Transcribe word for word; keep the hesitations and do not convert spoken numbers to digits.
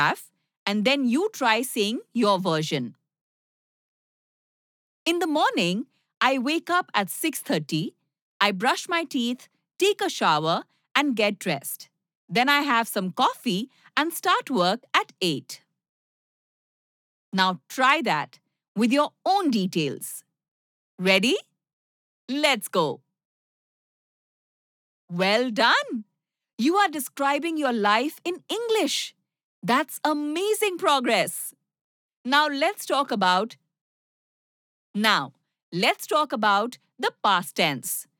and then you try saying your version. In the morning, I wake up at six thirty, I brush my teeth, take a shower, and get dressed. Then I have some coffee and start work at eight. Now try that with your own details. Ready? Let's go. Well done! You are describing your life in English. That's amazing progress. Now let's talk about Now, let's talk about the past tense.